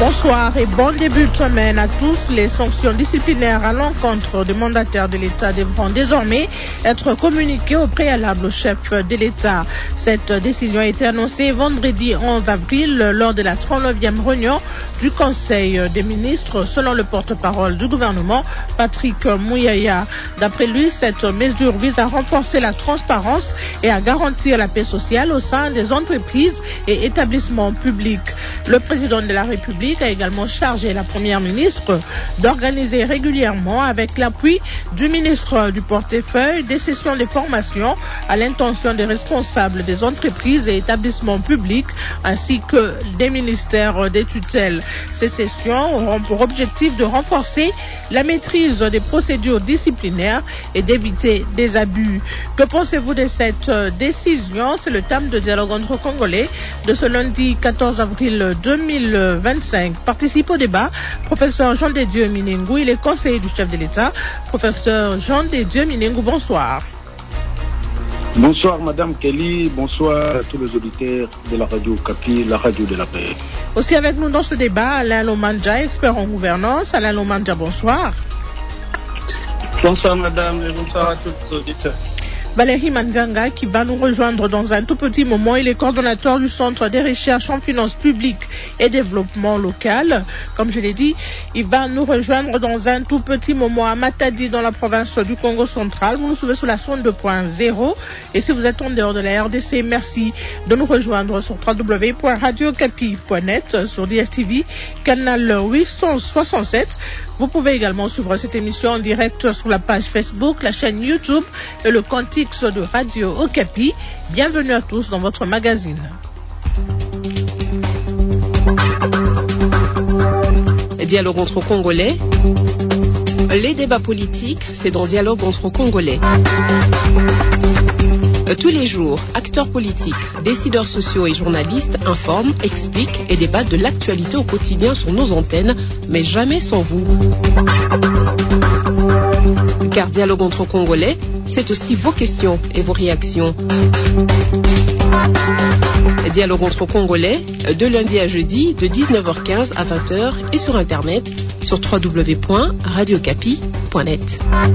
Bonsoir et bon début de semaine à tous. Les sanctions disciplinaires à l'encontre des mandataires de l'État devront désormais être communiquées au préalable au chef de l'État. Cette décision a été annoncée vendredi 11 avril lors de la 39e réunion du Conseil des ministres, selon le porte-parole du gouvernement, Patrick Muyaya. D'après lui, cette mesure vise à renforcer la transparence et à garantir la paix sociale au sein des entreprises et établissements publics. Le président de la République a également chargé la première ministre d'organiser régulièrement, avec l'appui du ministre du portefeuille, des sessions de formation à l'intention des responsables des entreprises et établissements publics ainsi que des ministères des tutelles. Ces sessions auront pour objectif de renforcer la maîtrise des procédures disciplinaires et d'éviter des abus. Que pensez-vous de cette décision? C'est le thème de dialogue entre Congolais de ce lundi 14 avril 2025. Participe au débat professeur Jean de Dieu Minengou, il est conseiller du chef de l'État. Professeur Jean de Dieu Minengou, bonsoir. Bonsoir Madame Kelly, bonsoir à tous les auditeurs de la radio Kapi, la radio de la paix. Aussi avec nous dans ce débat, Alain Lomandja, expert en gouvernance. Alain Lomandja, bonsoir. Bonsoir Madame et bonsoir à tous les auditeurs. Valérie Manzanga qui va nous rejoindre dans un tout petit moment. Il est coordonnateur du Centre des recherches en finances publiques et développement local. Comme je l'ai dit, il va nous rejoindre dans un tout petit moment à Matadi dans la province du Congo central. Vous nous suivez sur la sonde 2.0 et si vous êtes en dehors de la RDC, merci de nous rejoindre sur www.radiocapi.net, sur DSTV, canal 867. Vous pouvez également suivre cette émission en direct sur la page Facebook, la chaîne YouTube et le compte X de Radio Okapi. Bienvenue à tous dans votre magazine. Dialogue entre Congolais. Les débats politiques, c'est dans Dialogue entre Congolais. Tous les jours, acteurs politiques, décideurs sociaux et journalistes informent, expliquent et débattent de l'actualité au quotidien sur nos antennes, mais jamais sans vous. Car Dialogue entre Congolais, c'est aussi vos questions et vos réactions. Dialogue entre Congolais, de lundi à jeudi, de 19h15 à 20h et sur Internet, sur www.radiocapi.net.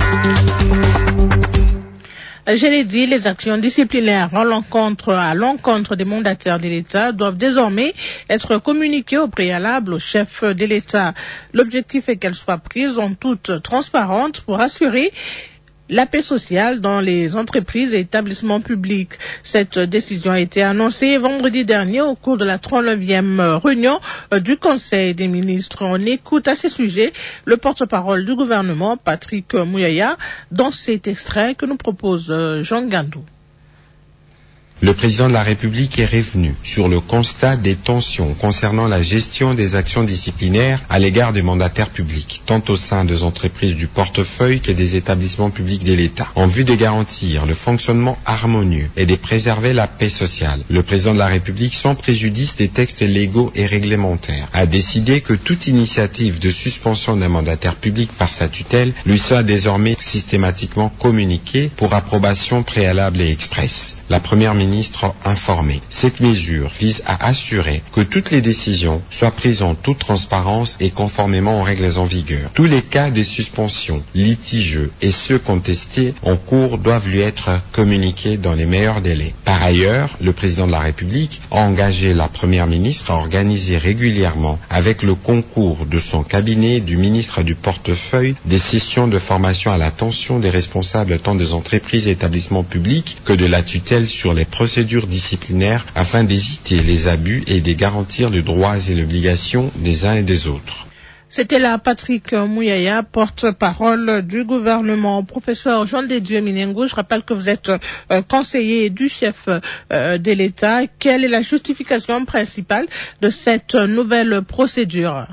Je l'ai dit, les actions disciplinaires à l'encontre des mandataires de l'État doivent désormais être communiquées au préalable au chef de l'État. L'objectif est qu'elles soient prises en toute transparence pour assurer la paix sociale dans les entreprises et établissements publics. Cette décision a été annoncée vendredi dernier au cours de la 39e réunion du Conseil des ministres. On écoute à ce sujet le porte-parole du gouvernement, Patrick Muyaya, dans cet extrait que nous propose Jean Gandou. Le président de la République est revenu sur le constat des tensions concernant la gestion des actions disciplinaires à l'égard des mandataires publics, tant au sein des entreprises du portefeuille que des établissements publics de l'État, en vue de garantir le fonctionnement harmonieux et de préserver la paix sociale. Le président de la République, sans préjudice des textes légaux et réglementaires, a décidé que toute initiative de suspension d'un mandataire public par sa tutelle lui soit désormais systématiquement communiquée pour approbation préalable et expresse. La première ministre informée. Cette mesure vise à assurer que toutes les décisions soient prises en toute transparence et conformément aux règles en vigueur. Tous les cas de suspension, litigieux et ceux contestés en cours doivent lui être communiqués dans les meilleurs délais. Par ailleurs, le président de la République a engagé la première ministre à organiser régulièrement, avec le concours de son cabinet, du ministre du portefeuille, des sessions de formation à l'attention des responsables tant des entreprises et établissements publics que de la tutelle sur les procédures disciplinaires afin d'éviter les abus et de garantir les droits et les obligations des uns et des autres. C'était là Patrick Muyaya, porte-parole du gouvernement. Professeur Jean de Dieu Minengou, je rappelle que vous êtes conseiller du chef de l'État. Quelle est la justification principale de cette nouvelle procédure?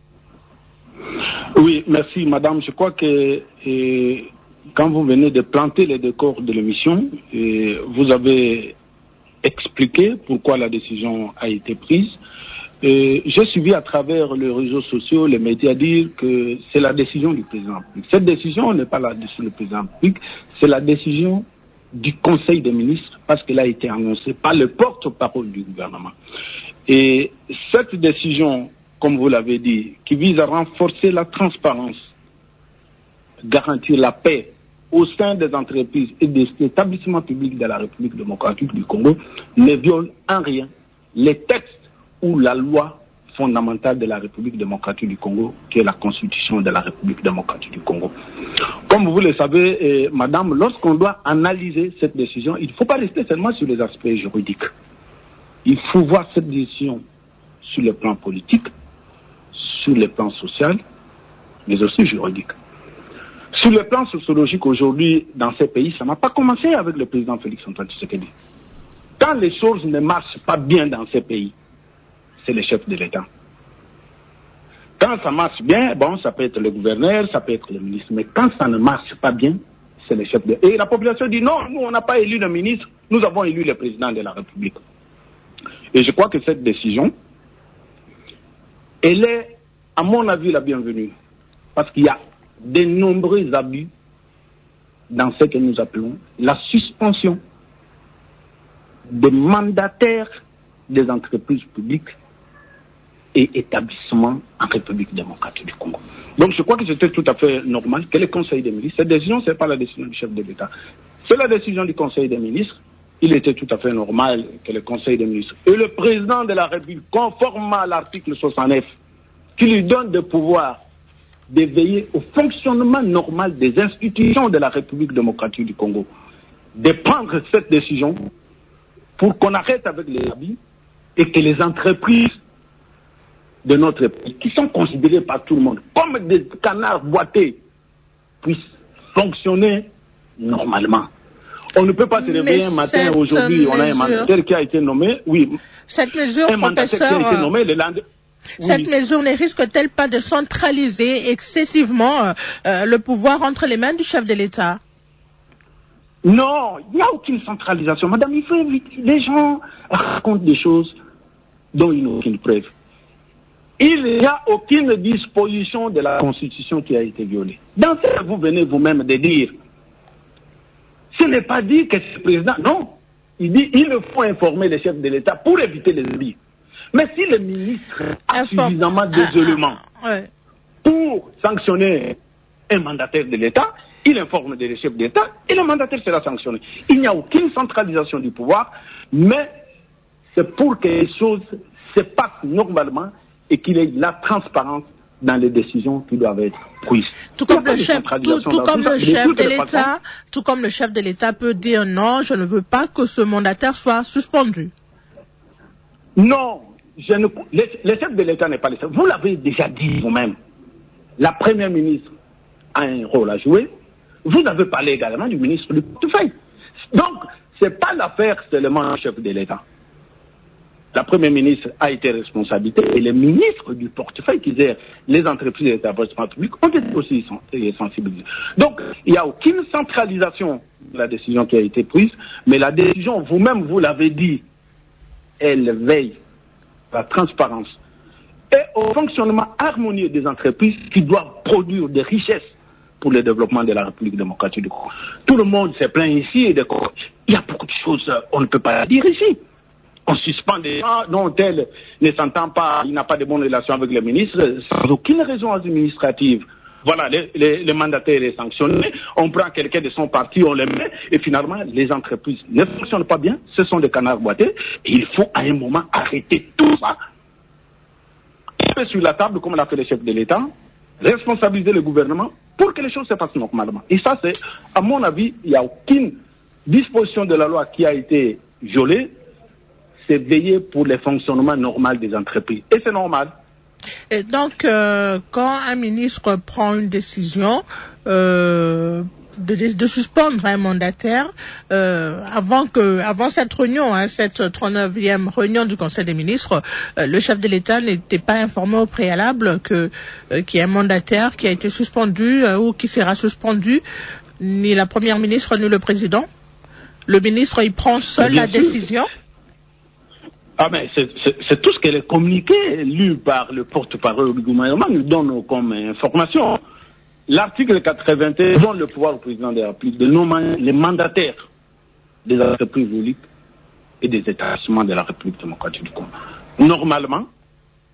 Oui, merci Madame. Je crois que quand vous venez de planter les décors de l'émission, vous avez expliqué pourquoi la décision a été prise. J'ai suivi à travers les réseaux sociaux, les médias dire que c'est la décision du président public. Cette décision n'est pas la décision du président public, c'est la décision du Conseil des ministres parce qu'elle a été annoncée par le porte-parole du gouvernement. Et cette décision comme vous l'avez dit, qui vise à renforcer la transparence, garantir la paix au sein des entreprises et des établissements publics de la République démocratique du Congo, ne viole en rien les textes ou la loi fondamentale de la République démocratique du Congo, qui est la Constitution de la République démocratique du Congo. Comme vous le savez, madame, lorsqu'on doit analyser cette décision, il ne faut pas rester seulement sur les aspects juridiques. Il faut voir cette décision sur le plan politique, sur le plan social, mais aussi juridique. Sur le plan sociologique, aujourd'hui, dans ces pays, ça n'a pas commencé avec le président Félix Antoine Tshisekedi. Quand les choses ne marchent pas bien dans ces pays, c'est le chef de l'État. Quand ça marche bien, bon, ça peut être le gouverneur, ça peut être le ministre, mais quand ça ne marche pas bien, c'est le chef de l'État. Et la population dit non, nous on n'a pas élu le ministre, nous avons élu le président de la République. Et je crois que cette décision, elle est, à mon avis, la bienvenue. Parce qu'il y a de nombreux abus dans ce que nous appelons la suspension des mandataires des entreprises publiques et établissements en République démocratique du Congo. Donc je crois que c'était tout à fait normal que le Conseil des ministres, cette décision, ce n'est pas la décision du chef de l'État, c'est la décision du Conseil des ministres. Il était tout à fait normal que le Conseil des ministres et le président de la République, conformément à l'article 69, qui lui donne le pouvoir de veiller au fonctionnement normal des institutions de la République démocratique du Congo, de prendre cette décision pour qu'on arrête avec les abus et que les entreprises de notre pays, qui sont considérées par tout le monde comme des canards boités, puissent fonctionner normalement. On ne peut pas se réveiller un matin, aujourd'hui, on a un mandataire qui a été nommé, oui. Cette mesure, un mandataire qui a été nommé, le lendemain. Cette mesure ne risque-t-elle pas de centraliser excessivement le pouvoir entre les mains du chef de l'État? Non, il n'y a aucune centralisation. Madame, il faut éviter. Les gens racontent des choses dont ils n'ont aucune preuve. Il n'y a aucune disposition de la Constitution qui a été violée. Dans ce que vous venez vous-même de dire, ce n'est pas dit que ce président... Non, il dit il faut informer les chefs de l'État pour éviter les abus. Mais si le ministre a suffisamment d'isolement pour sanctionner un mandataire de l'État, il informe les chefs d'État et le mandataire sera sanctionné. Il n'y a aucune centralisation du pouvoir, mais c'est pour que les choses se passent normalement et qu'il y ait la transparence dans les décisions qui doivent être prises. Tout comme le chef de l'État peut dire non, je ne veux pas que ce mandataire soit suspendu. Non, le chef de l'État n'est pas le chef. Vous l'avez déjà dit vous-même. La première ministre a un rôle à jouer. Vous avez parlé également du ministre du portefeuille. Donc, ce n'est pas l'affaire seulement du chef de l'État. La première ministre a été responsabilité et les ministres du portefeuille qui gèrent les entreprises et les établissements publics ont été aussi sensibilisés. Donc, il n'y a aucune centralisation de la décision qui a été prise, mais la décision, vous-même, vous l'avez dit, elle veille à la transparence et au fonctionnement harmonieux des entreprises qui doivent produire des richesses pour le développement de la République démocratique du Congo. Tout le monde se plaint ici et il y a beaucoup de choses on ne peut pas dire ici. On suspend des gens dont tel ne s'entend pas, il n'a pas de bonnes relations avec le ministre, sans aucune raison administrative. Voilà, le mandataire est sanctionné, on prend quelqu'un de son parti, on le met, et finalement, les entreprises ne fonctionnent pas bien, ce sont des canards boités, et il faut à un moment arrêter tout ça. Mettre sur la table, comme l'a fait le chef de l'État, responsabiliser le gouvernement pour que les choses se passent normalement. Et ça, c'est, à mon avis, il n'y a aucune disposition de la loi qui a été violée, c'est veiller pour le fonctionnement normal des entreprises. Et c'est normal. Et donc, quand un ministre prend une décision de suspendre un mandataire, avant cette réunion, cette 39e réunion du Conseil des ministres, le chef de l'État n'était pas informé au préalable qu'il y a un mandataire qui a été suspendu ou qui sera suspendu, ni la première ministre ni le président. Le ministre, il prend seul la décision. Ah mais c'est tout ce que les communiqués lus par le porte-parole du gouvernement nous donnent comme information. L'article 81 donne le pouvoir au président de la République de nommer les mandataires des entreprises publiques et des établissements de la République démocratique du Congo. Normalement,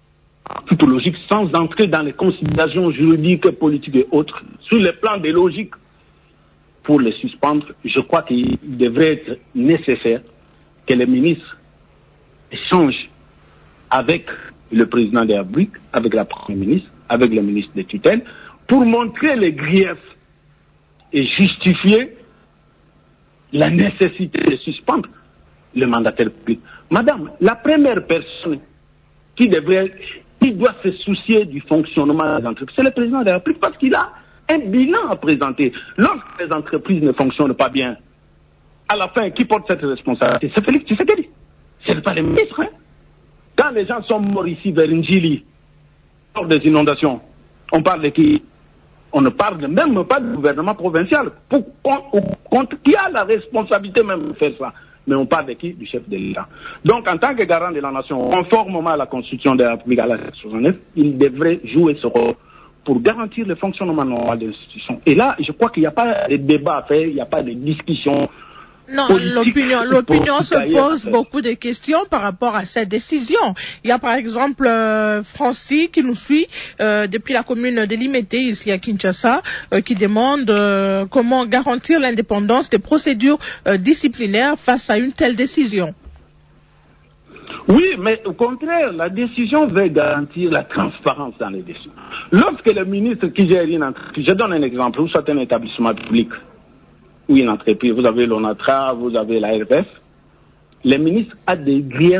toute logique, sans entrer dans les considérations juridiques, politiques et autres, sur le plan des logiques, pour les suspendre, je crois qu'il devrait être nécessaire que les ministres échangent avec le président de la République, avec la première ministre, avec le ministre de tutelle, pour montrer les griefs et justifier la nécessité de suspendre le mandataire public. Madame, la première personne qui doit se soucier du fonctionnement des entreprises, c'est le président de la République, parce qu'il a un bilan à présenter. Lorsque les entreprises ne fonctionnent pas bien, à la fin, qui porte cette responsabilité? C'est Félix Tshisekedi. Ce n'est pas les ministres. Hein? Quand les gens sont morts ici vers Njili, lors des inondations, on parle de qui? On ne parle même pas du gouvernement provincial. Qui a la responsabilité même de faire ça? Mais on parle de qui? Du chef de l'État. Donc, en tant que garant de la nation, conformément à la Constitution de la République, à l'article 69, il devrait jouer ce rôle pour garantir le fonctionnement normal de l'institution. Et là, je crois qu'il n'y a pas de débat à faire, il n'y a pas de discussion. Non, l'opinion se pose beaucoup de questions par rapport à cette décision. Il y a par exemple Francis qui nous suit depuis la commune de Limete, ici à Kinshasa, qui demande comment garantir l'indépendance des procédures disciplinaires face à une telle décision. Oui, mais au contraire, la décision veut garantir la transparence dans les décisions. Lorsque le ministre qui gère une entreprise, je donne un exemple, vous êtes un établissement public ou une entreprise, vous avez l'ONATRA, vous avez la RPF, le ministre a des griefs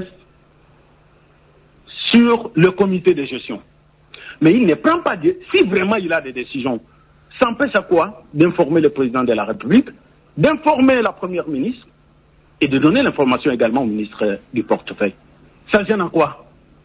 sur le comité de gestion. Mais il ne prend pas si vraiment il a des décisions, ça empêche à quoi? D'informer le président de la République, d'informer la première ministre et de donner l'information également au ministre du portefeuille. Ça gêne en quoi?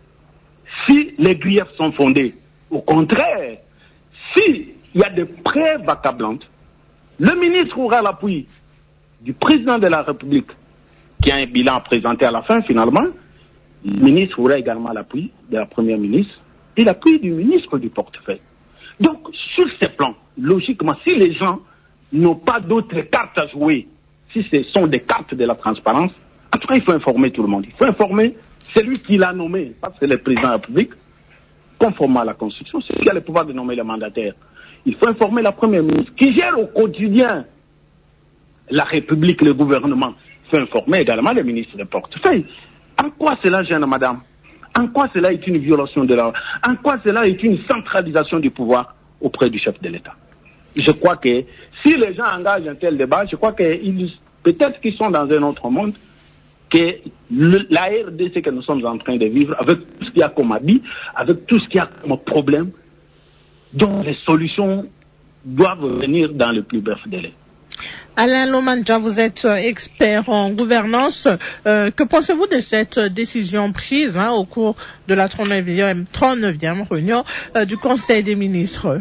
Si les griefs sont fondés, au contraire, s'il y a des preuves accablantes, le ministre aura l'appui du président de la République, qui a un bilan à présenter à la fin finalement. Le ministre aura également l'appui de la première ministre et l'appui du ministre du portefeuille. Donc, sur ces plans, logiquement, si les gens n'ont pas d'autres cartes à jouer, si ce sont des cartes de la transparence, en tout cas, il faut informer tout le monde. Il faut informer celui qui l'a nommé, parce que c'est le président de la République, conformément à la Constitution, c'est lui qui a le pouvoir de nommer le mandataire. Il faut informer la première ministre qui gère au quotidien la République, le gouvernement. Il faut informer également le ministre de portefeuille. En quoi cela gêne, madame? En quoi cela est une violation de la loi? En quoi cela est une centralisation du pouvoir auprès du chef de l'État? Je crois que si les gens engagent un tel débat, je crois que peut-être qu'ils sont dans un autre monde, que la RDC que nous sommes en train de vivre, avec tout ce qu'il y a comme habit, avec tout ce qu'il y a comme problème, dont les solutions doivent venir dans le plus bref délai. Alain Lomandja, vous êtes expert en gouvernance. Que pensez-vous de cette décision prise au cours de la 39e réunion du Conseil des ministres?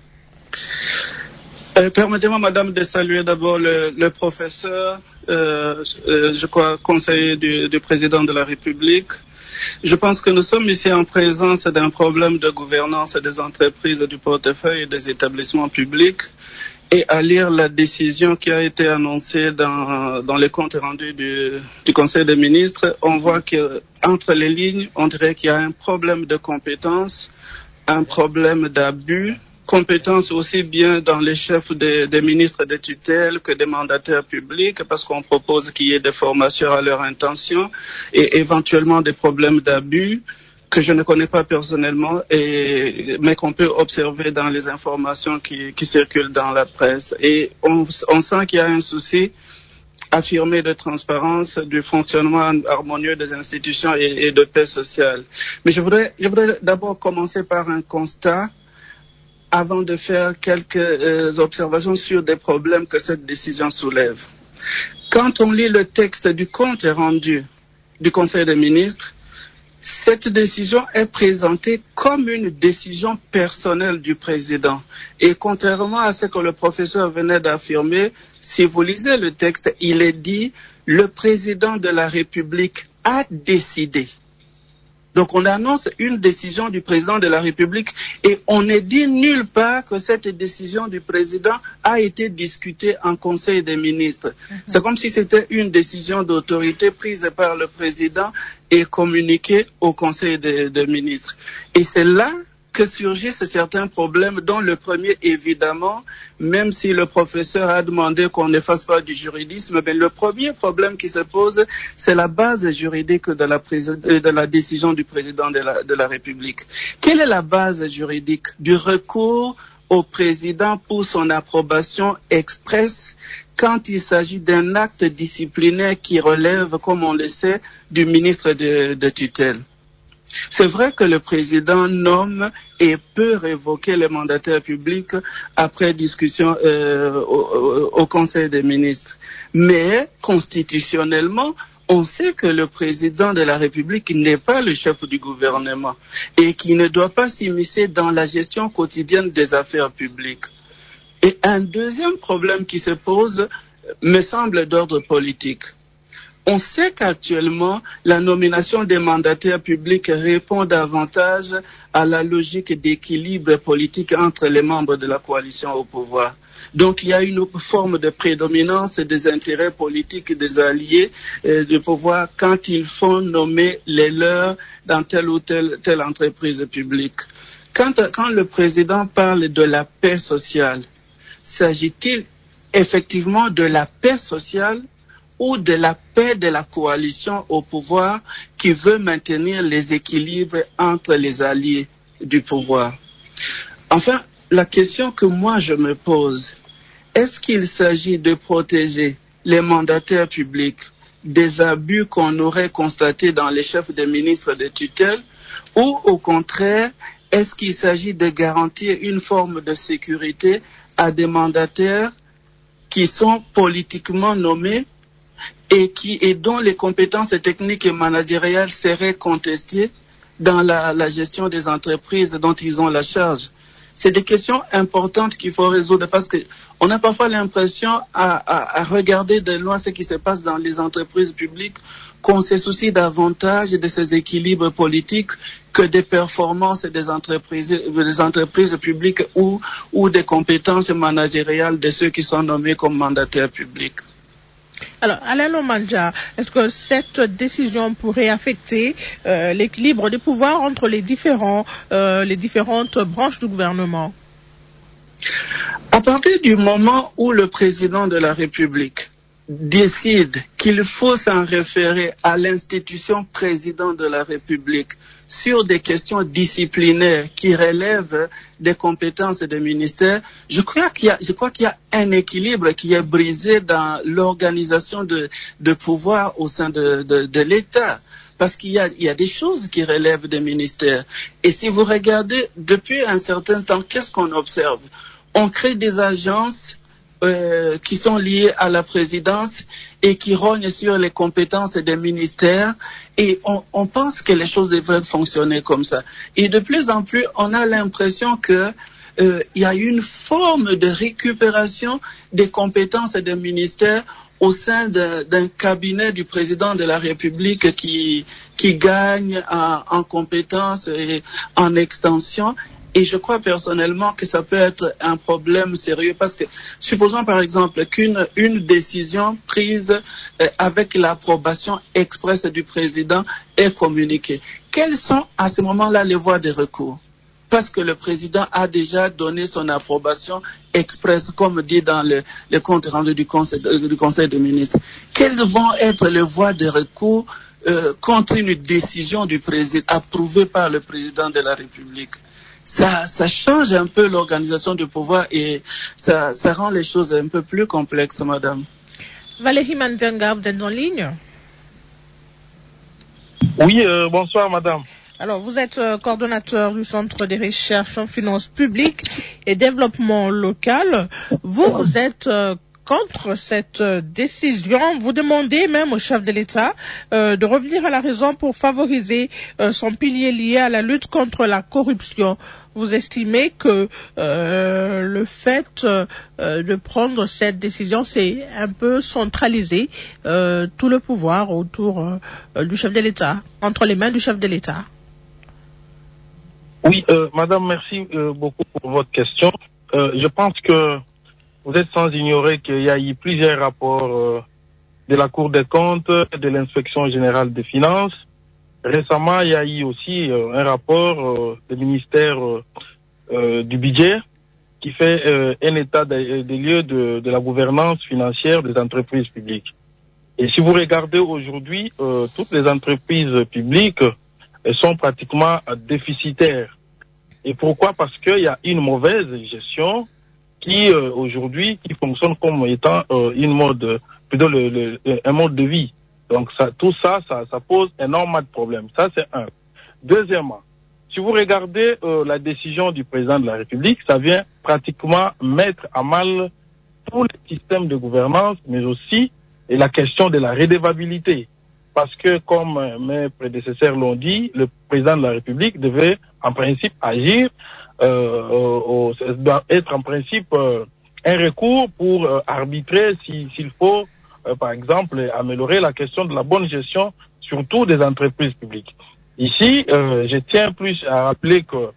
Permettez-moi, madame, de saluer d'abord le professeur, je crois, conseiller du président de la République. Je pense que nous sommes ici en présence d'un problème de gouvernance des entreprises, du portefeuille et des établissements publics. Et à lire la décision qui a été annoncée dans les comptes rendus du Conseil des ministres, on voit qu'entre les lignes, on dirait qu'il y a un problème de compétence, un problème d'abus, compétence aussi bien dans les chefs des ministres de tutelle que des mandataires publics, parce qu'on propose qu'il y ait des formations à leur intention et éventuellement des problèmes d'abus que je ne connais pas personnellement, mais qu'on peut observer dans les informations qui circulent dans la presse. Et on sent qu'il y a un souci affirmé de transparence, du fonctionnement harmonieux des institutions et de paix sociale. Mais je voudrais d'abord commencer par un constat avant de faire quelques observations sur des problèmes que cette décision soulève. Quand on lit le texte du compte rendu du Conseil des ministres, cette décision est présentée comme une décision personnelle du président. Et contrairement à ce que le professeur venait d'affirmer, si vous lisez le texte, il est dit « Le président de la République a décidé ». Donc on annonce une décision du président de la République et on ne dit nulle part que cette décision du président a été discutée en Conseil des ministres. C'est comme si c'était une décision d'autorité prise par le président et communiquée au Conseil des ministres. Et c'est là que surgissent certains problèmes, dont le premier, évidemment, même si le professeur a demandé qu'on ne fasse pas du juridisme, mais le premier problème qui se pose, c'est la base juridique de la décision du président de la République. Quelle est la base juridique du recours au président pour son approbation expresse quand il s'agit d'un acte disciplinaire qui relève, comme on le sait, du ministre de tutelle? C'est vrai que le président nomme et peut révoquer les mandataires publics après discussion au Conseil des ministres. Mais constitutionnellement, on sait que le président de la République n'est pas le chef du gouvernement et qu'il ne doit pas s'immiscer dans la gestion quotidienne des affaires publiques. Et un deuxième problème qui se pose me semble d'ordre politique. On sait qu'actuellement, la nomination des mandataires publics répond davantage à la logique d'équilibre politique entre les membres de la coalition au pouvoir. Donc il y a une forme de prédominance des intérêts politiques des alliés du pouvoir quand ils font nommer les leurs dans telle ou telle entreprise publique. Quand le président parle de la paix sociale, s'agit-il effectivement de la paix sociale ou de la paix de la coalition au pouvoir qui veut maintenir les équilibres entre les alliés du pouvoir? Enfin, la question que moi je me pose, est-ce qu'il s'agit de protéger les mandataires publics des abus qu'on aurait constatés dans les chefs des ministres de tutelle, ou au contraire, est-ce qu'il s'agit de garantir une forme de sécurité à des mandataires qui sont politiquement nommés et dont les compétences techniques et managériales seraient contestées dans la gestion des entreprises dont ils ont la charge? C'est des questions importantes qu'il faut résoudre parce que on a parfois l'impression à regarder de loin ce qui se passe dans les entreprises publiques, qu'on se soucie davantage de ces équilibres politiques que des performances des entreprises publiques ou des compétences managériales de ceux qui sont nommés comme mandataires publics. Alors, Alain Lomandja, est-ce que cette décision pourrait affecter l'équilibre des pouvoirs entre les différentes branches du gouvernement? À partir du moment où le président de la République décide qu'il faut s'en référer à l'institution président de la République sur des questions disciplinaires qui relèvent des compétences des ministères, je crois qu'il y a un équilibre qui est brisé dans l'organisation de pouvoir au sein de l'État. Parce qu'il y a des choses qui relèvent des ministères. Et si vous regardez, depuis un certain temps, qu'est-ce qu'on observe? On crée des agences qui sont liées à la présidence et qui rognent sur les compétences des ministères, et on pense que les choses devraient fonctionner comme ça. Et de plus en plus, on a l'impression que il y a une forme de récupération des compétences des ministères au sein d'un cabinet du président de la République qui gagne en compétences et en extension. Et je crois personnellement que ça peut être un problème sérieux parce que, supposons par exemple qu'une décision prise avec l'approbation expresse du président est communiquée. Quelles sont à ce moment-là les voies de recours? Parce que le président a déjà donné son approbation expresse, comme dit dans le compte rendu du Conseil des ministres. Quelles vont être les voies de recours contre une décision du président approuvée par le président de la République? Ça change un peu l'organisation du pouvoir et ça rend les choses un peu plus complexes, madame. Valérie Mandenga, vous êtes en ligne? Oui, bonsoir, madame. Alors, vous êtes coordonnateur du Centre des recherches en finances publiques et développement local. Vous êtes contre cette décision. Vous demandez même au chef de l'État de revenir à la raison pour favoriser son pilier lié à la lutte contre la corruption. Vous estimez que le fait de prendre cette décision, c'est un peu centraliser tout le pouvoir autour du chef de l'État, entre les mains du chef de l'État? Oui, madame, merci beaucoup pour votre question. Je pense que vous êtes sans ignorer qu'il y a eu plusieurs rapports de la Cour des comptes, de l'Inspection générale des finances. Récemment, il y a eu aussi un rapport du ministère du budget qui fait un état des lieux de la gouvernance financière des entreprises publiques. Et si vous regardez aujourd'hui, toutes les entreprises publiques sont pratiquement déficitaires. Et pourquoi? Parce qu'il y a une mauvaise gestion qui aujourd'hui qui fonctionne comme étant un mode de vie. Donc tout ça pose énormément de problèmes. Ça c'est un. Deuxièmement, si vous regardez la décision du président de la République, ça vient pratiquement mettre à mal tout le système de gouvernance, mais aussi la question de la redevabilité. Parce que, comme mes prédécesseurs l'ont dit, le président de la République devait en principe agir, doit être en principe un recours pour arbitrer s'il faut, par exemple, améliorer la question de la bonne gestion, surtout des entreprises publiques. Ici, je tiens plus à rappeler que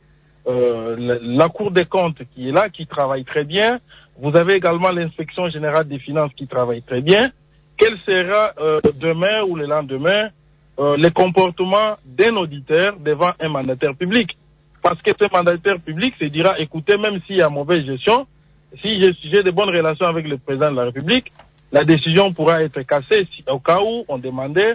la Cour des comptes qui est là, qui travaille très bien, vous avez également l'Inspection générale des finances qui travaille très bien. Quel sera demain ou le lendemain les comportements d'un auditeur devant un mandataire public? Parce que ce mandataire public se dira, écoutez, même s'il y a mauvaise gestion, si j'ai de bonnes relations avec le président de la République, la décision pourra être cassée au cas où on demandait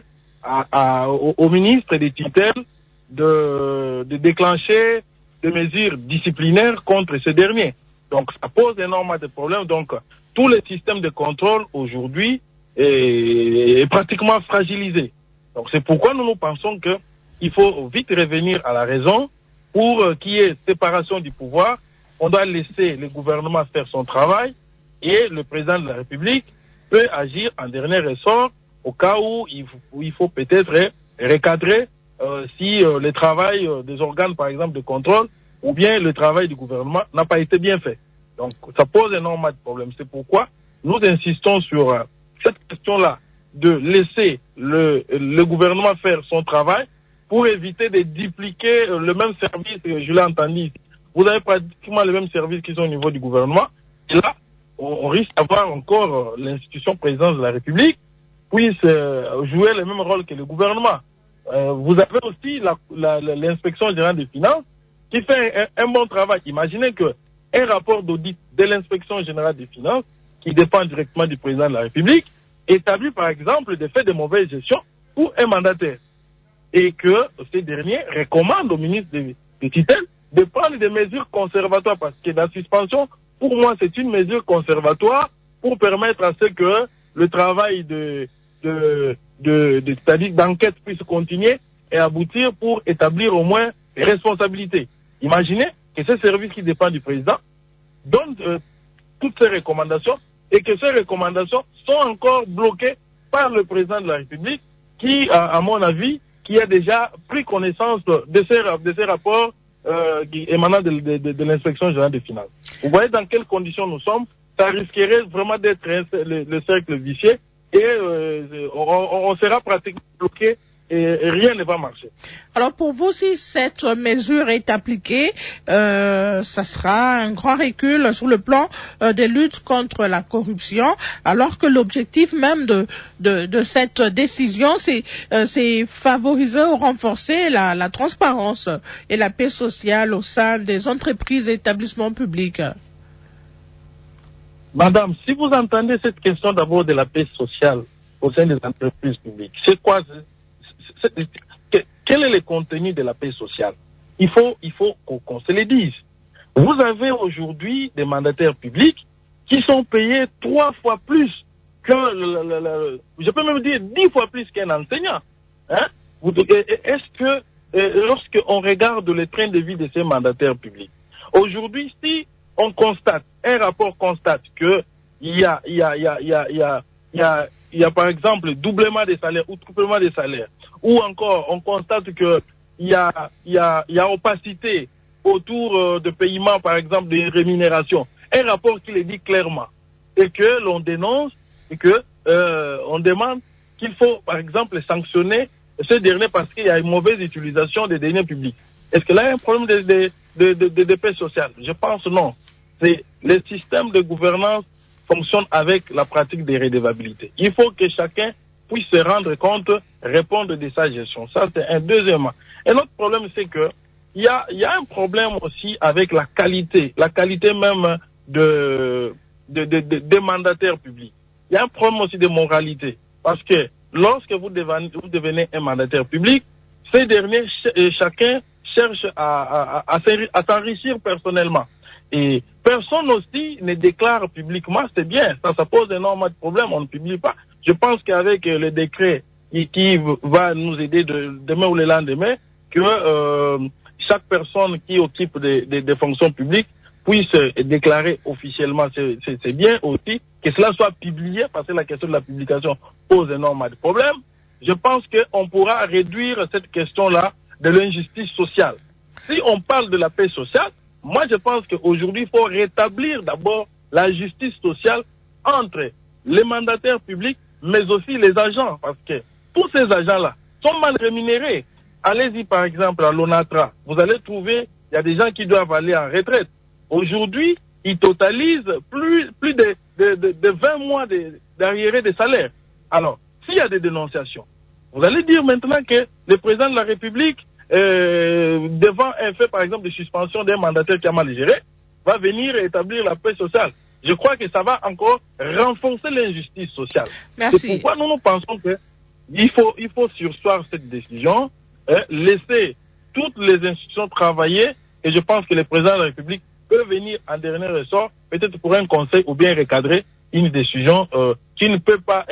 au ministre des tutelles de déclencher des mesures disciplinaires contre ce dernier. Donc ça pose énormément de problèmes. Donc tout le système de contrôle aujourd'hui est pratiquement fragilisé. Donc c'est pourquoi nous pensons qu'il faut vite revenir à la raison pour qu'il y ait séparation du pouvoir. On doit laisser le gouvernement faire son travail et le président de la République peut agir en dernier ressort au cas où il faut peut-être recadrer si le travail des organes, par exemple, de contrôle ou bien le travail du gouvernement n'a pas été bien fait. Donc ça pose énormément de problèmes. C'est pourquoi nous insistons sur cette question-là de laisser le gouvernement faire son travail pour éviter de dupliquer le même service. Je l'ai entendu. Vous avez pratiquement les mêmes services qui sont au niveau du gouvernement. Et là, on risque d'avoir encore l'institution présidence de la République puisse jouer le même rôle que le gouvernement. Vous avez aussi l'inspection générale des finances qui fait un bon travail. Imaginez que un rapport d'audit de l'inspection générale des finances qui dépend directement du président de la République établit par exemple des faits de mauvaise gestion pour un mandataire et que ce dernier recommande au ministre des tutelles de prendre des mesures conservatoires parce que la suspension, pour moi, c'est une mesure conservatoire pour permettre à ce que le travail c'est-à-dire d'enquête puisse continuer et aboutir pour établir au moins les responsabilités. Imaginez que ce service qui dépend du président donne toutes ces recommandations et que ces recommandations sont encore bloquées par le président de la République qui, à mon avis, qui a déjà pris connaissance de ces rapports émanant de l'inspection générale des finances. Vous voyez dans quelles conditions nous sommes. Ça risquerait vraiment d'être le cercle vicieux et on sera pratiquement bloqué et rien ne va marcher. Alors pour vous, si cette mesure est appliquée, ça sera un grand recul sur le plan des luttes contre la corruption, alors que l'objectif même de cette décision, c'est favoriser ou renforcer la transparence et la paix sociale au sein des entreprises et établissements publics. Madame, si vous entendez cette question d'abord de la paix sociale au sein des entreprises publiques, c'est quoi? Quel est le contenu de la paix sociale? Il faut qu'on se le dise. Vous avez aujourd'hui des mandataires publics qui sont payés 3 fois plus que, je peux même dire 10 fois plus qu'un enseignant. Hein? Est-ce que, lorsqu'on regarde le train de vie de ces mandataires publics, aujourd'hui, si on constate, un rapport constate que il y a par exemple doublement des salaires ou triplement des salaires, ou encore on constate que il y a opacité autour de paiement, par exemple, des rémunérations. Un rapport qui le dit clairement et que l'on dénonce et que on demande qu'il faut, par exemple, sanctionner ce dernier parce qu'il y a une mauvaise utilisation des deniers publics. Est-ce que là, il y a un problème de paix sociale? Je pense non. C'est le système de gouvernance fonctionne avec la pratique des redevabilités. Il faut que chacun puisse se rendre compte, répondre de sa gestion. Ça, c'est un deuxièmement. Un autre problème, c'est que il y a un problème aussi avec la qualité même des mandataires publics. Il y a un problème aussi de moralité. Parce que lorsque vous devenez un mandataire public, ces derniers, chacun cherche à s'enrichir personnellement. Et personne aussi ne déclare publiquement, c'est bien, ça pose énormément de problèmes, on ne publie pas. Je pense qu'avec le décret qui va nous aider demain ou le lendemain, que chaque personne qui occupe des fonctions publiques puisse déclarer officiellement, c'est bien aussi, que cela soit publié, parce que la question de la publication pose énormément de problèmes. Je pense qu'on pourra réduire cette question-là de l'injustice sociale. Si on parle de la paix sociale, moi je pense qu'aujourd'hui il faut rétablir d'abord la justice sociale entre les mandataires publics mais aussi les agents, parce que tous ces agents-là sont mal rémunérés. Allez-y par exemple à l'ONATRA, vous allez trouver, il y a des gens qui doivent aller en retraite. Aujourd'hui, ils totalisent plus de 20 mois d'arriérés de salaire. Alors, s'il y a des dénonciations, vous allez dire maintenant que le président de la République, devant un fait par exemple de suspension d'un mandataire qui a mal géré, va venir établir la paix sociale. Je crois que ça va encore renforcer l'injustice sociale. Merci. C'est pourquoi nous pensons qu'il faut surseoir cette décision, laisser toutes les institutions travailler, et je pense que le président de la République peut venir en dernier ressort, peut-être pour un conseil ou bien recadrer une décision qui ne peut pas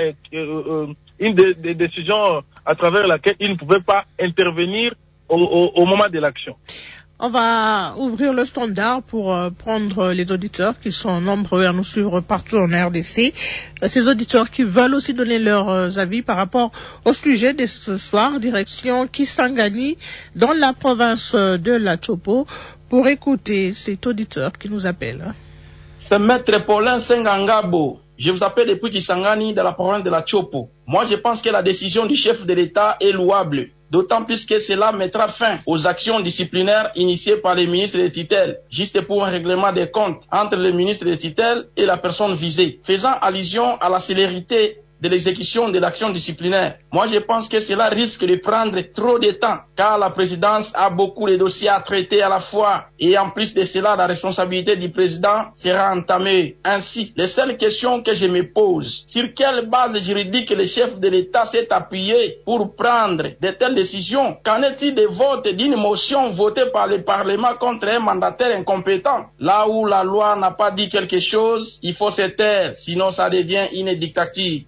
une des décisions à travers laquelle il ne pouvait pas intervenir au moment de l'action. On va ouvrir le standard pour prendre les auditeurs qui sont nombreux à nous suivre partout en RDC. Ces auditeurs qui veulent aussi donner leurs avis par rapport au sujet de ce soir, direction Kisangani, dans la province de la Chopo, pour écouter cet auditeur qui nous appelle. C'est Maître Paulin Sengangabo. Je vous appelle depuis Kisangani, dans la province de la Chopo. Moi, je pense que la décision du chef de l'État est louable. D'autant plus que cela mettra fin aux actions disciplinaires initiées par les ministres de tutelle, juste pour un règlement des comptes entre le ministre de tutelle et la personne visée, faisant allusion à la célérité de l'exécution de l'action disciplinaire. Moi, je pense que cela risque de prendre trop de temps, car la présidence a beaucoup de dossiers à traiter à la fois. Et en plus de cela, la responsabilité du président sera entamée. Ainsi, les seules questions que je me pose, sur quelle base juridique le chef de l'État s'est appuyé pour prendre de telles décisions? Qu'en est-il des votes d'une motion votée par le Parlement contre un mandataire incompétent? Là où la loi n'a pas dit quelque chose, il faut se taire, sinon ça devient une dictature.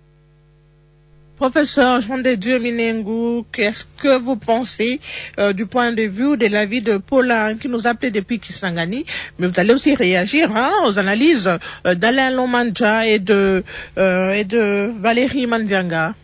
Professeur Jean de Dieu Minengu, qu'est-ce que vous pensez du point de vue de l'avis de Paulin qui nous appelait depuis Kisangani, mais vous allez aussi réagir aux analyses d'Alain Lomandja et de Valérie Mandianga.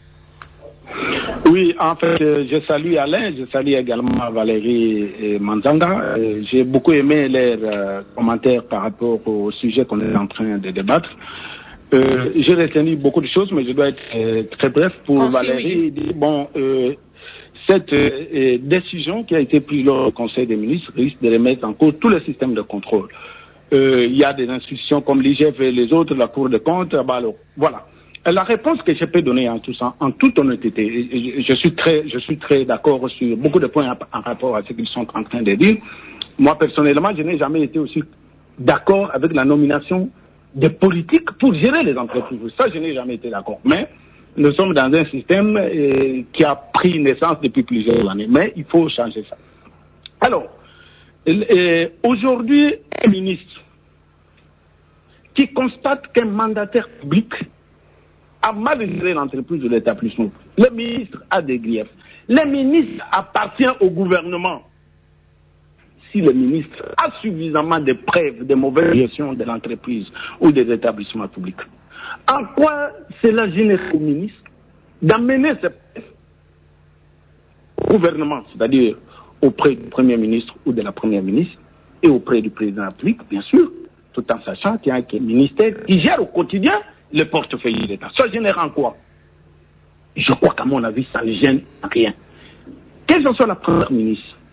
Oui, en fait, je salue Alain, je salue également Valérie Mandianga. J'ai beaucoup aimé leurs commentaires par rapport au sujet qu'on est en train de débattre. J'ai retenu beaucoup de choses, mais je dois être très bref pour Valérie. Oui. Cette décision qui a été prise lors du Conseil des ministres risque de remettre en cause tout le système de contrôle. Il y a des institutions comme l'IGF et les autres, la Cour des comptes. Alors, voilà. La réponse que je peux donner en tout ça, en toute honnêteté, je suis très d'accord sur beaucoup de points en rapport à ce qu'ils sont en train de dire. Moi, personnellement, je n'ai jamais été aussi d'accord avec la nomination des politiques pour gérer les entreprises. Ça, je n'ai jamais été d'accord. Mais nous sommes dans un système qui a pris naissance depuis plusieurs années. Mais il faut changer ça. Alors, aujourd'hui, un ministre qui constate qu'un mandataire public a mal géré l'entreprise de l'établissement, le ministre a des griefs. Le ministre appartient au gouvernement. Si le ministre a suffisamment de preuves de mauvaise gestion de l'entreprise ou des établissements publics, en quoi cela gêne au ministre d'amener ces preuves au gouvernement, c'est-à-dire auprès du Premier ministre ou de la Première ministre et auprès du Président de la République, bien sûr, tout en sachant qu'il y a un ministère qui gère au quotidien le portefeuille de l'État. Ça génère en quoi? Je crois qu'à mon avis, ça ne gêne rien. Quelle que soit la Première ministre,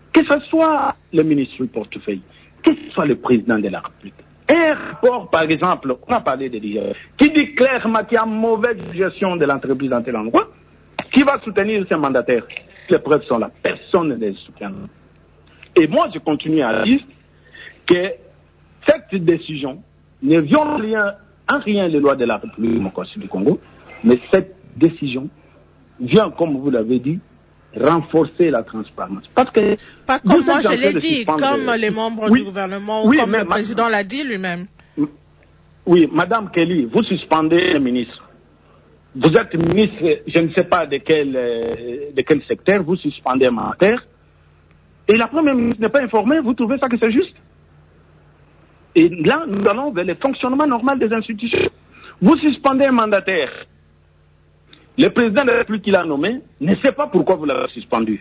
que ce soit le ministre du portefeuille, que ce soit le président de la République. Un rapport, par exemple, on a parlé de l'IGF, qui dit clairement qu'il y a mauvaise gestion de l'entreprise dans tel endroit, qui va soutenir ses mandataires. Les preuves sont là, personne ne les soutient. Et moi, je continue à dire que cette décision ne viole en rien les lois de la République démocratique du Congo, mais cette décision vient, comme vous l'avez dit, renforcer la transparence. Parce que pas comme moi je l'ai dit, comme les membres du gouvernement ou comme le président l'a dit lui-même. Oui, Madame Kelly, vous suspendez le ministre. Vous êtes ministre, je ne sais pas de quel secteur, vous suspendez un mandataire. Et la première ministre n'est pas informée, vous trouvez ça que c'est juste? Et là, nous allons vers le fonctionnement normal des institutions. Vous suspendez un mandataire. Le président de la République qui l'a nommé ne sait pas pourquoi vous l'avez suspendu.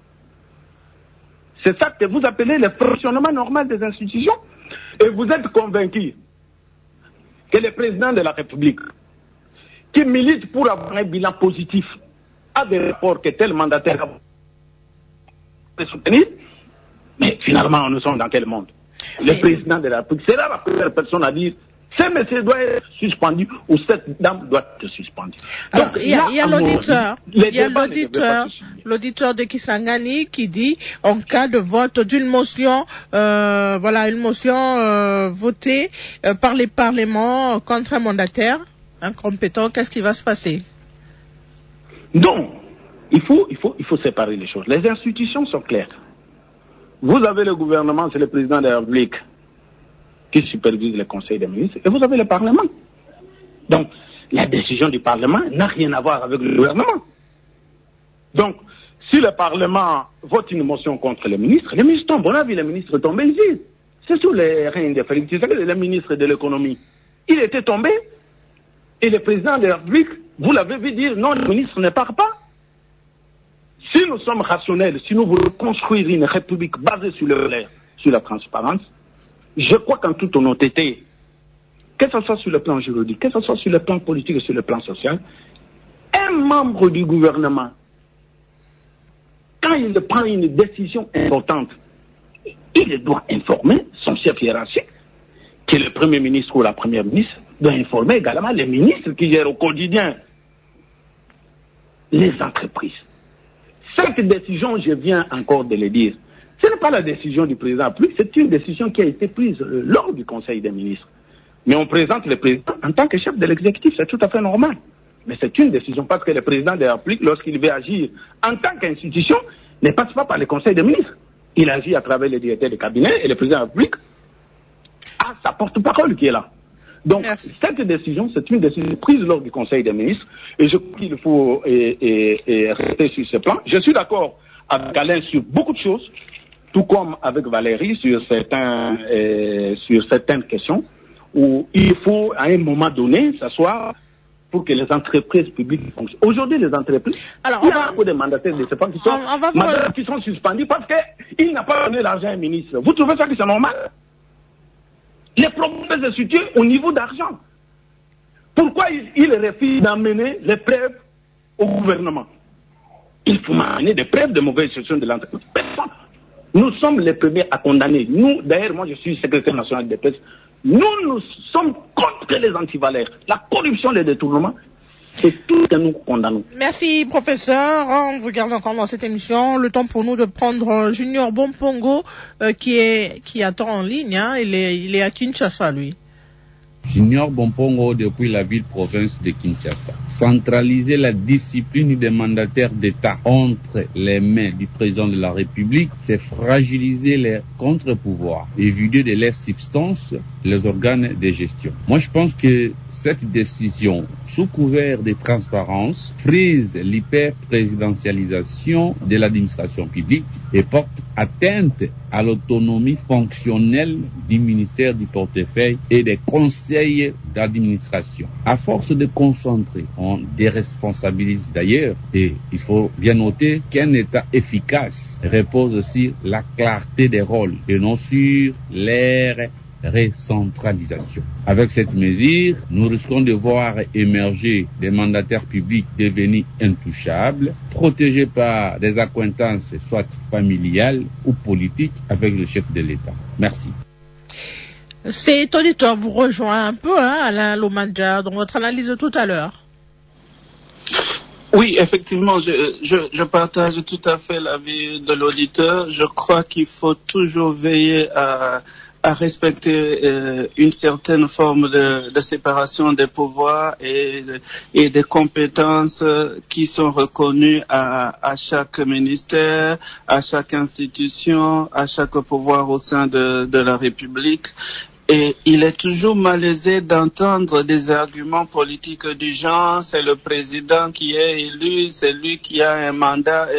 C'est ça que vous appelez le fonctionnement normal des institutions. Et vous êtes convaincu que le président de la République, qui milite pour avoir un bilan positif, a des rapports que tel mandataire a soutenir, mais finalement, nous sommes dans quel monde? Le président de la République sera la première personne à dire ce monsieur doit être suspendu ou cette dame doit être suspendue. Alors, il y a l'auditeur de Kisangani qui dit, en cas de vote d'une motion, une motion votée par les parlements contre un mandataire incompétent, qu'est-ce qui va se passer? Donc, il faut séparer les choses. Les institutions sont claires. Vous avez le gouvernement, c'est le président de la République qui supervise le Conseil des ministres, et vous avez le Parlement. Donc, la décision du Parlement n'a rien à voir avec le gouvernement. Donc, si le Parlement vote une motion contre le ministre tombe. On a vu le ministre tomber ici. C'est sous les règnes de Félix Tshisekedi, le ministre de l'économie. Il était tombé, et le président de la République, vous l'avez vu dire, non, le ministre ne part pas. Si nous sommes rationnels, si nous voulons construire une république basée sur le clair, sur la transparence, je crois qu'en toute honnêteté, que ce soit sur le plan juridique, que ce soit sur le plan politique et sur le plan social, un membre du gouvernement, quand il prend une décision importante, il doit informer son chef hiérarchique, qui est le Premier ministre ou la Première ministre, doit informer également les ministres qui gèrent au quotidien les entreprises. Cette décision, je viens encore de le dire, ce n'est pas la décision du président, c'est une décision qui a été prise lors du Conseil des ministres. Mais on présente le président en tant que chef de l'exécutif, c'est tout à fait normal. Mais c'est une décision parce que le président de la République, lorsqu'il veut agir en tant qu'institution, ne passe pas par le Conseil des ministres. Il agit à travers le directeur de cabinet et le président de la République a sa porte-parole qui est là. Donc, cette décision, c'est une décision prise lors du Conseil des ministres et je crois qu'il faut rester sur ce plan. Je suis d'accord avec Alain sur beaucoup de choses, tout comme avec Valérie sur certaines questions où il faut à un moment donné s'asseoir pour que les entreprises publiques fonctionnent. Aujourd'hui, les entreprises, il y a beaucoup de mandataires de CEPAM qui sont suspendus parce qu'il n'a pas donné l'argent à un ministre. Vous trouvez ça que c'est normal? Les problèmes se situent au niveau d'argent. Pourquoi il refuse d'amener les preuves au gouvernement? Il faut amener des preuves de mauvaise gestion de l'entreprise. Personne. Nous sommes les premiers à condamner. Nous, d'ailleurs, moi je suis secrétaire national de presse. Nous sommes contre les antivaleurs. La corruption, les détournements, c'est tout ce que nous condamnons. Merci, professeur. On vous garde encore dans cette émission. Le temps pour nous de prendre Junior Bompongo, qui attend en ligne. Il est à Kinshasa, lui. Junior Bompongo depuis la ville-province de Kinshasa. Centraliser la discipline des mandataires d'État entre les mains du président de la République, c'est fragiliser les contre-pouvoirs et vider de leur substance les organes de gestion. Moi, je pense que cette décision, sous couvert de transparence, frise l'hyper-présidentialisation de l'administration publique et porte atteinte à l'autonomie fonctionnelle du ministère du portefeuille et des conseils d'administration. À force de concentrer, on déresponsabilise d'ailleurs, et il faut bien noter qu'un État efficace repose sur la clarté des rôles et non sur l'air recentralisation. Avec cette mesure, nous risquons de voir émerger des mandataires publics devenus intouchables, protégés par des accointances soit familiales ou politiques avec le chef de l'État. Merci. Cet auditeur vous rejoint un peu, Alain Lomandja, dans votre analyse de tout à l'heure. Oui, effectivement, je partage tout à fait l'avis de l'auditeur. Je crois qu'il faut toujours veiller à respecter une certaine forme de séparation des pouvoirs et des compétences qui sont reconnues à chaque ministère, à chaque institution, à chaque pouvoir au sein de la République. Et il est toujours malaisé d'entendre des arguments politiques du genre, c'est le président qui est élu, c'est lui qui a un mandat,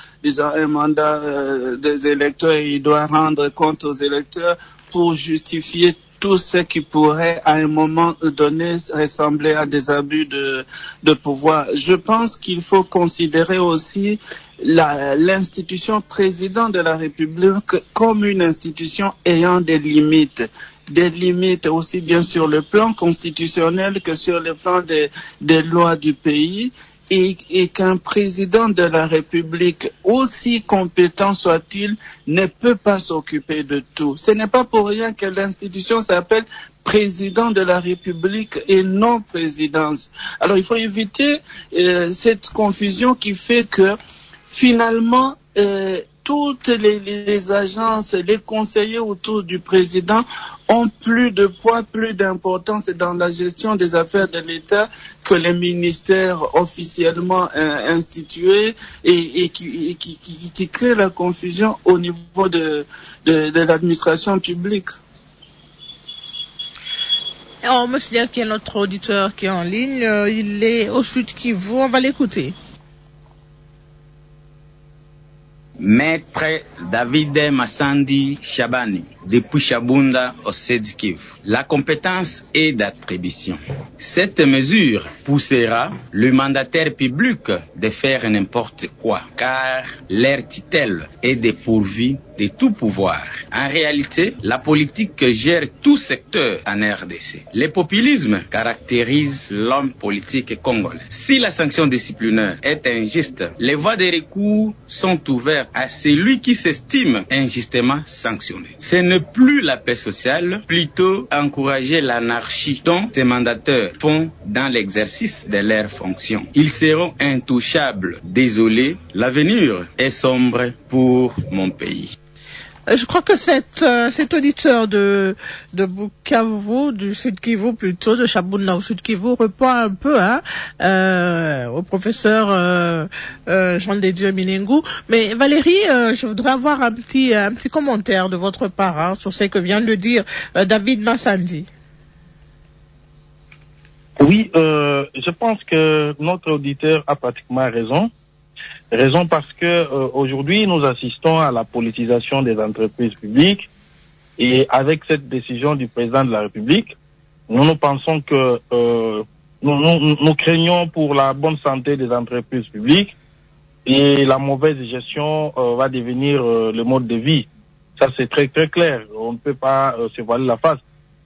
des électeurs et il doit rendre compte aux électeurs pour justifier tout ce qui pourrait à un moment donné ressembler à des abus de pouvoir. Je pense qu'il faut considérer aussi l'institution président de la République comme une institution ayant des limites aussi bien sur le plan constitutionnel que sur le plan des lois du pays, et qu'un président de la République, aussi compétent soit-il, ne peut pas s'occuper de tout. Ce n'est pas pour rien que l'institution s'appelle président de la République et non présidence. Alors il faut éviter cette confusion qui fait que finalement toutes les agences, les conseillers autour du président ont plus de poids, plus d'importance dans la gestion des affaires de l'État que les ministères officiellement institués et qui créent la confusion au niveau de l'administration publique. On me signale qu'il y a notre auditeur qui est en ligne. Il est au Sud Kivu. On va l'écouter. Maître David Massandi Shabani, depuis Shabunda au Sud Kivu. La compétence est d'attribution. Cette mesure poussera le mandataire public de faire n'importe quoi, car leur tutelle est dépourvue de tout pouvoir. En réalité, la politique gère tout secteur en RDC. Le populisme caractérise l'homme politique congolais. Si la sanction disciplinaire est injuste, les voies de recours sont ouvertes à celui qui s'estime injustement sanctionné. Ce n'est plus la paix sociale, plutôt encourager l'anarchie dont ces mandateurs font dans l'exercice de leurs fonctions. Ils seront intouchables. Désolé, l'avenir est sombre pour mon pays. Je crois que cet auditeur de Bukavu, du Sud Kivu plutôt, de Shabunda au Sud Kivu, répond un peu au professeur Jean-Dédieu Minengu. Mais Valérie, je voudrais avoir un petit commentaire de votre part sur ce que vient de dire David Massandi. Oui, je pense que notre auditeur a pratiquement raison. Raison parce que aujourd'hui nous assistons à la politisation des entreprises publiques et avec cette décision du président de la République, nous pensons que nous craignons pour la bonne santé des entreprises publiques et la mauvaise gestion va devenir le mode de vie. Ça c'est très très clair. On ne peut pas se voiler la face.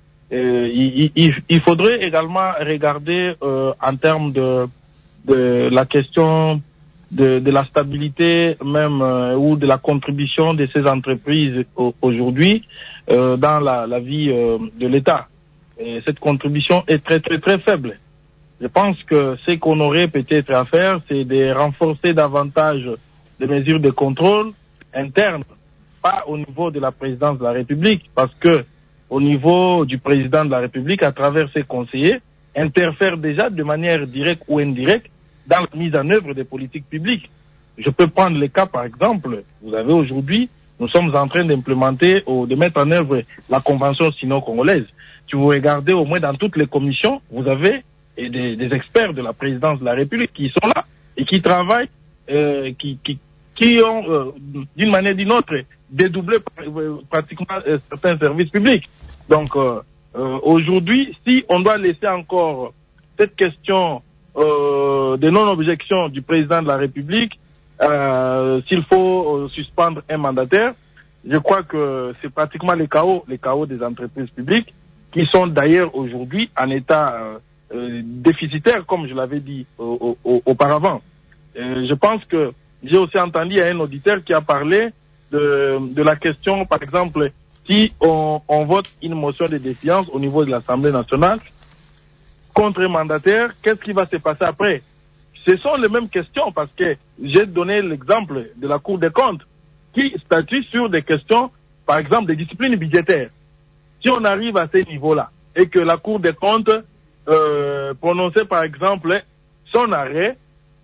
Il faudrait également regarder en termes de la question de la stabilité même ou de la contribution de ces entreprises aujourd'hui dans la vie de l'État. Et cette contribution est très très très faible. Je pense que ce qu'on aurait peut-être à faire, c'est de renforcer davantage les mesures de contrôle interne, pas au niveau de la présidence de la République, parce que au niveau du président de la République, à travers ses conseillers, interfère déjà de manière directe ou indirecte dans la mise en œuvre des politiques publiques. Je peux prendre le cas, par exemple, vous avez aujourd'hui, nous sommes en train d'implémenter ou de mettre en œuvre la convention sino-congolaise. Si vous regardez au moins dans toutes les commissions, vous avez des experts de la présidence de la République qui sont là et qui travaillent, qui ont, d'une manière ou d'une autre, dédoublé pratiquement certains services publics. Donc, aujourd'hui, si on doit laisser encore cette question de non-objection du président de la République, s'il faut suspendre un mandataire, je crois que c'est pratiquement les chaos des entreprises publiques qui sont d'ailleurs aujourd'hui en état déficitaire, comme je l'avais dit auparavant. Je pense que j'ai aussi entendu un auditeur qui a parlé de la question, par exemple, si on vote une motion de défiance au niveau de l'Assemblée nationale contre un mandataire, qu'est-ce qui va se passer après? Ce sont les mêmes questions parce que j'ai donné l'exemple de la Cour des comptes qui statue sur des questions, par exemple, de discipline budgétaire. Si on arrive à ce niveau-là et que la Cour des comptes prononçait, par exemple, son arrêt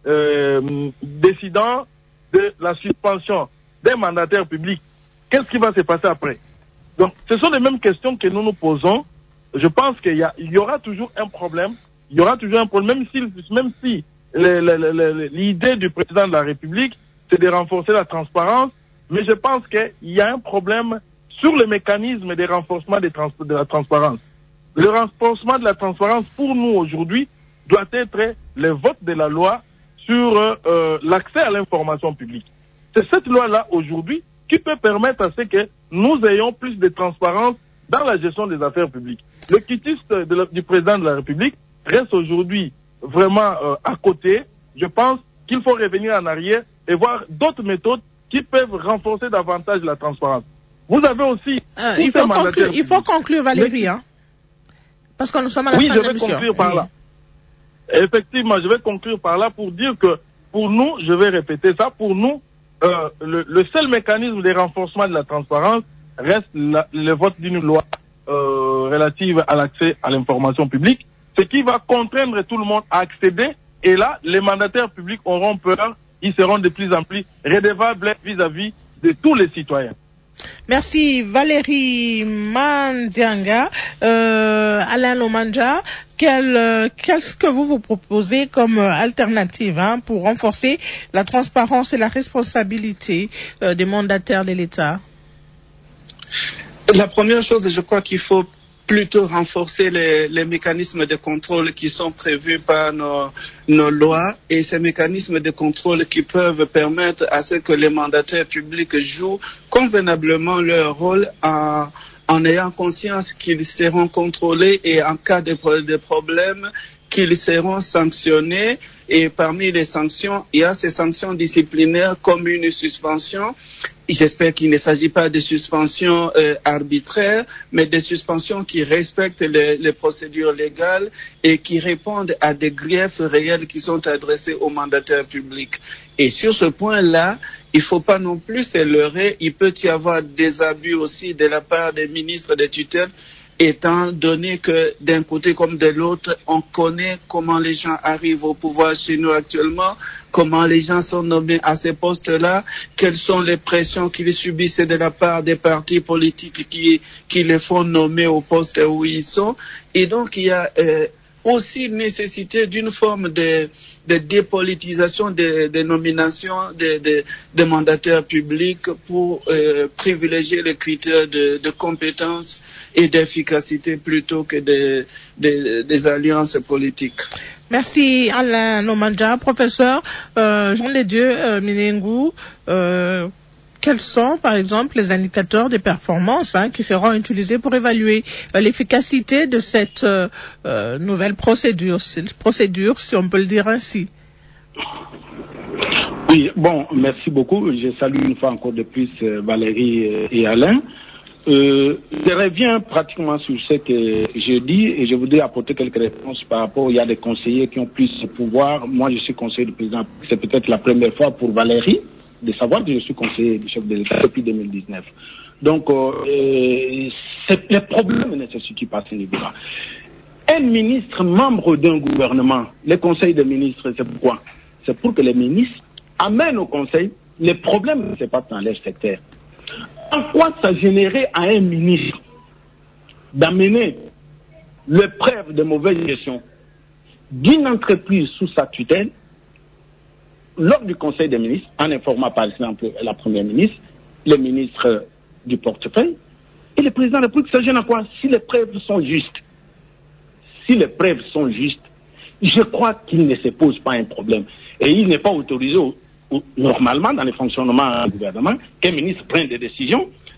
décidant de la suspension des mandataires publics, qu'est-ce qui va se passer après? Donc, ce sont les mêmes questions que nous nous posons. Je pense qu'il y aura toujours un problème. Il y aura toujours un problème, même si l'idée du président de la République, c'est de renforcer la transparence. Mais je pense qu'il y a un problème sur le mécanisme de renforcement de la transparence. Le renforcement de la transparence, pour nous aujourd'hui, doit être le vote de la loi sur l'accès à l'information publique. C'est cette loi-là, aujourd'hui, qui peut permettre à ce que nous ayons plus de transparence dans la gestion des affaires publiques. Le quitus du président de la République reste aujourd'hui vraiment à côté. Je pense qu'il faut revenir en arrière et voir d'autres méthodes qui peuvent renforcer davantage la transparence. Vous avez aussi... il faut conclure, Valérie, hein? Parce que nous sommes à la fin de l'émission. Oui, je vais conclure par là. Effectivement, je vais conclure par là pour dire que, pour nous, je vais répéter ça, pour nous, le seul mécanisme de renforcement de la transparence reste le vote d'une loi relative à l'accès à l'information publique, ce qui va contraindre tout le monde à accéder. Et là, les mandataires publics auront peur, ils seront de plus en plus redevables vis-à-vis de tous les citoyens. Merci Valérie Mandianga. Alain Lomanja, qu'est-ce que vous proposez comme alternative pour renforcer la transparence et la responsabilité des mandataires de l'État? La première chose, je crois qu'il faut plutôt renforcer les mécanismes de contrôle qui sont prévus par nos lois et ces mécanismes de contrôle qui peuvent permettre à ce que les mandataires publics jouent convenablement leur rôle en ayant conscience qu'ils seront contrôlés et en cas de problème, qu'ils seront sanctionnés. Et parmi les sanctions, il y a ces sanctions disciplinaires comme une suspension. J'espère qu'il ne s'agit pas de suspensions arbitraires, mais de suspensions qui respectent les procédures légales et qui répondent à des griefs réels qui sont adressés aux mandataires publics. Et sur ce point-là, il ne faut pas non plus se leurrer. Il peut y avoir des abus aussi de la part des ministres de tutelle, étant donné que d'un côté comme de l'autre, on connaît comment les gens arrivent au pouvoir chez nous actuellement, comment les gens sont nommés à ces postes-là, quelles sont les pressions qu'ils subissent de la part des partis politiques qui les font nommer au poste où ils sont. Et donc, il y a aussi nécessité d'une forme de dépolitisation des nominations des mandataires publics pour privilégier les critères de compétence et d'efficacité plutôt que des alliances politiques. Merci Alain Lomanja. Professeur Jean-Lédieu Minengou, quels sont, par exemple, les indicateurs de performance qui seront utilisés pour évaluer l'efficacité de cette nouvelle procédure, si on peut le dire ainsi? Oui, bon, merci beaucoup. Je salue une fois encore de plus Valérie et Alain. Je reviens pratiquement sur ce que je dis et je voudrais apporter quelques réponses par rapport, il y a des conseillers qui ont plus de pouvoir. Moi, je suis conseiller du président. C'est peut-être la première fois pour Valérie de savoir que je suis conseiller du chef de l'État depuis 2019. Donc, les problèmes ne se situent pas à ce niveau-là. Un ministre membre d'un gouvernement, les conseils des ministres, c'est pourquoi? C'est pour que les ministres amènent au conseil les problèmes qui se passent dans leur secteur. En quoi ça générait à un ministre d'amener le preuve de mauvaise gestion d'une entreprise sous sa tutelle lors du Conseil des ministres, en informant par exemple la Première ministre, le ministre du portefeuille et le président de la République? Ça gêne à quoi? Si les preuves sont justes, je crois qu'il ne se pose pas un problème. Et il n'est pas autorisé normalement dans le fonctionnement du gouvernement qu'un ministre prenne des décisions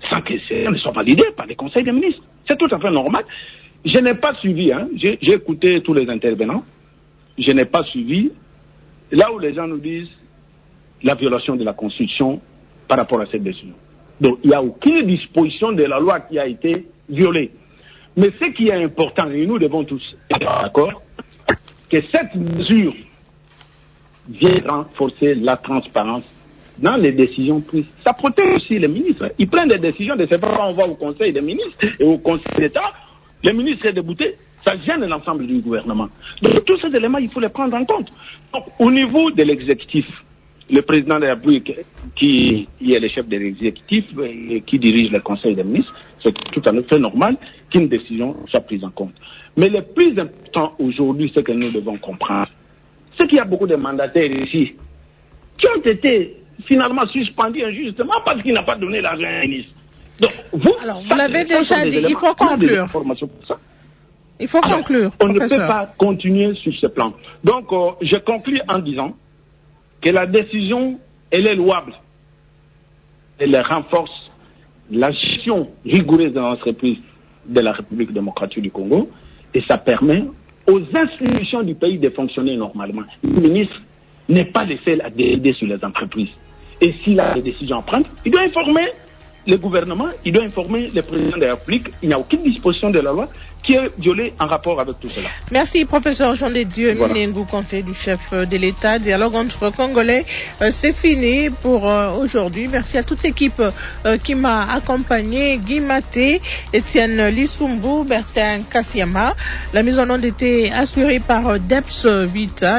sans que ces ne soient validés par les conseils des ministres. C'est tout à fait normal. Je n'ai pas suivi, j'ai écouté tous les intervenants, je n'ai pas suivi là où les gens nous disent la violation de la Constitution par rapport à cette décision. Donc il n'y a aucune disposition de la loi qui a été violée. Mais ce qui est important, et nous devons tous être d'accord, que cette mesure vient renforcer la transparence dans les décisions prises. Ça protège aussi les ministres. Ils prennent des décisions, de cette façon on va au Conseil des ministres et au Conseil d'État, les ministres sont déboutés, ça gêne l'ensemble du gouvernement. Donc tous ces éléments, il faut les prendre en compte. Donc au niveau de l'exécutif, le président de la République, qui est le chef de l'exécutif et qui dirige le Conseil des ministres, c'est tout à fait normal qu'une décision soit prise en compte. Mais le plus important aujourd'hui, c'est que nous devons comprendre, c'est qu'il y a beaucoup de mandataires ici qui ont été finalement suspendus injustement parce qu'il n'a pas donné l'argent à un ministre. Donc, vous l'avez déjà dit, il faut conclure. Il faut conclure, on ne peut pas continuer sur ce plan. Donc, je conclue en disant que la décision, elle est louable. Elle renforce la gestion rigoureuse de l'entreprise de la République démocratique du Congo et ça permet aux institutions du pays de fonctionner normalement. Le ministre n'est pas le seul à décider sur les entreprises. Et s'il a des décisions à prendre, il doit informer le gouvernement, il doit informer le président de la République. Il n'y a aucune disposition de la loi qui est violée en rapport avec tout cela. Merci, professeur Jean de Dieu Minengu Conté, du chef de l'État. Dialogue entre Congolais, c'est fini pour aujourd'hui. Merci à toute l'équipe qui m'a accompagné, Guy Maté, Étienne Lissumbu, Bertin Kassiama. La mise en onde était assurée par Deps Vita,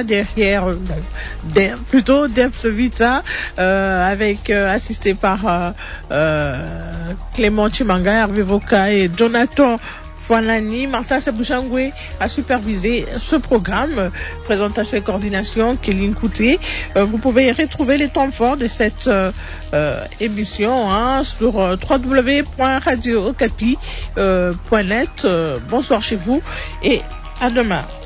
Deps Vita, avec assisté par Clément Chimanga, Hervé Voka et Jonathan Fouanani. Martin Sebouchangwe a supervisé ce programme. Présentation et coordination, Kéline Kouté. Vous pouvez retrouver les temps forts de cette émission sur www.radiookapi.net. Bonsoir chez vous et à demain.